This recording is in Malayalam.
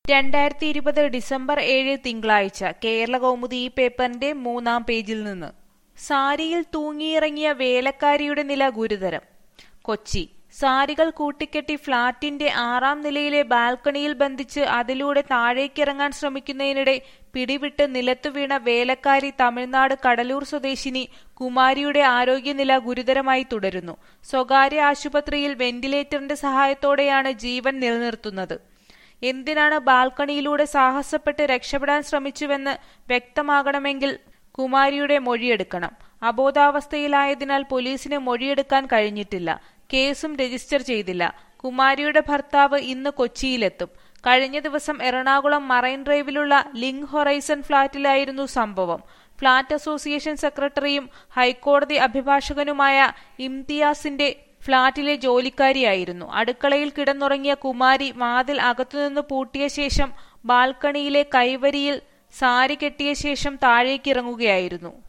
2020 ഡിസംബർ 7 തിങ്കളാഴ്ച കേരളകൗമുദി ഈ പേപ്പറിന്റെ 3-ാം പേജിൽ നിന്ന്. സാരിയിൽ തൂങ്ങിയിറങ്ങിയ വേലക്കാരിയുടെ നില ഗുരുതരം. കൊച്ചി. സാരികൾ കൂട്ടിക്കെട്ടി ഫ്ളാറ്റിന്റെ 6-ാം നിലയിലെ ബാൽക്കണിയിൽ ബന്ധിച്ച് അതിലൂടെ താഴേക്കിറങ്ങാൻ ശ്രമിക്കുന്നതിനിടെ പിടിവിട്ട് നിലത്തുവീണ വേലക്കാരി തമിഴ്നാട് കടലൂർ സ്വദേശിനി കുമാരിയുടെ ആരോഗ്യനില ഗുരുതരമായി തുടരുന്നു. സ്വകാര്യ ആശുപത്രിയിൽ വെന്റിലേറ്ററിന്റെ സഹായത്തോടെയാണ് ജീവൻ നിലനിർത്തുന്നത്. എന്തിനാണ് ബാൽക്കണിയിലൂടെ സാഹസപ്പെട്ട് രക്ഷപ്പെടാൻ ശ്രമിച്ചുവെന്ന് വ്യക്തമാകണമെങ്കിൽ കുമാരിയുടെ മൊഴിയെടുക്കണം. അബോധാവസ്ഥയിലായതിനാൽ പോലീസിന് മൊഴിയെടുക്കാൻ കഴിഞ്ഞിട്ടില്ല. കേസും രജിസ്റ്റർ ചെയ്തില്ല. കുമാരിയുടെ ഭർത്താവ് ഇന്ന് കൊച്ചിയിലെത്തും. കഴിഞ്ഞ ദിവസം എറണാകുളം മറൈൻ ഡ്രൈവിലുള്ള ലിങ്ക് ഹൊറൈസൺ ഫ്ളാറ്റിലായിരുന്നു സംഭവം. ഫ്ളാറ്റ് അസോസിയേഷൻ സെക്രട്ടറിയും ഹൈക്കോടതി അഭിഭാഷകനുമായ ഇംതിയാസിന്റെ ഫ്ളാറ്റിലെ ജോലിക്കാരിയായിരുന്നു. അടുക്കളയിൽ കിടന്നുറങ്ങിയ കുമാരി വാതിൽ അകത്തുനിന്ന് പൂട്ടിയ ശേഷം ബാൽക്കണിയിലെ കൈവരിയിൽ സാരി കെട്ടിയ ശേഷം താഴേക്കിറങ്ങുകയായിരുന്നു.